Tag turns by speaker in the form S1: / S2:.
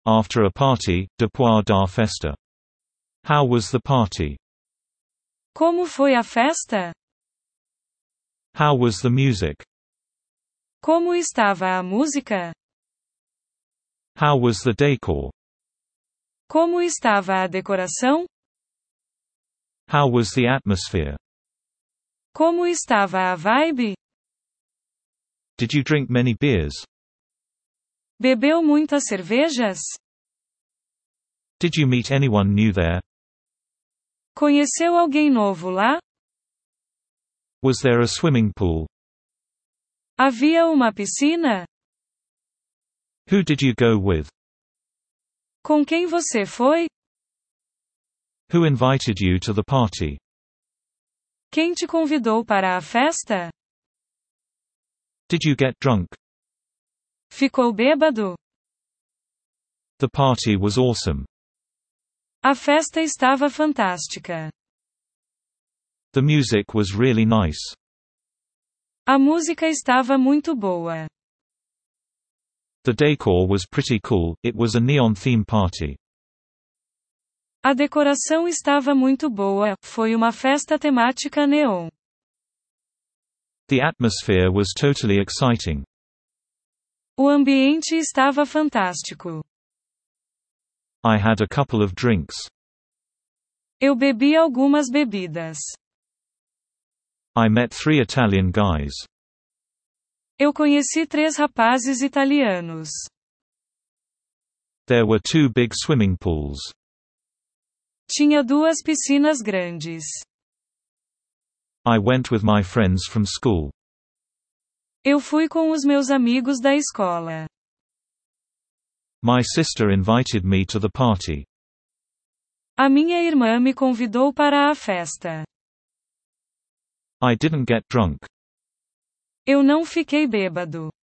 S1: After a party, depois da festa. How was the party?
S2: Como foi a festa?
S1: How was the music?
S2: Como estava a música?
S1: How was the decor?
S2: Como estava a decoração?
S1: How was the atmosphere?
S2: Como estava a vibe?
S1: Did you drink many beers?
S2: Bebeu muitas cervejas?
S1: Did you meet anyone new there?
S2: Conheceu alguém novo lá?
S1: Was there a swimming pool?
S2: Havia uma piscina?
S1: Who did you go with?
S2: Com quem você foi?
S1: Who invited you to the party?
S2: Quem te convidou para a festa?
S1: Did you get drunk?
S2: Ficou bêbado?
S1: The party was awesome.
S2: A festa estava fantástica.
S1: The music was really nice.
S2: A música estava muito boa.
S1: The decor was pretty cool, it was a neon theme party.
S2: A decoração estava muito boa, foi uma festa temática neon.
S1: The atmosphere was totally exciting.
S2: O ambiente estava fantástico.
S1: I had a couple of drinks.
S2: Eu bebi algumas bebidas.
S1: I met 3 Italian guys.
S2: Eu conheci 3 rapazes italianos.
S1: There were 2 big swimming pools.
S2: Tinha 2 piscinas grandes.
S1: I went with my friends from school.
S2: Eu fui com os meus amigos da escola.
S1: My sister invited me to the party.
S2: A minha irmã me convidou para a festa.
S1: I didn't get drunk.
S2: Eu não fiquei bêbado.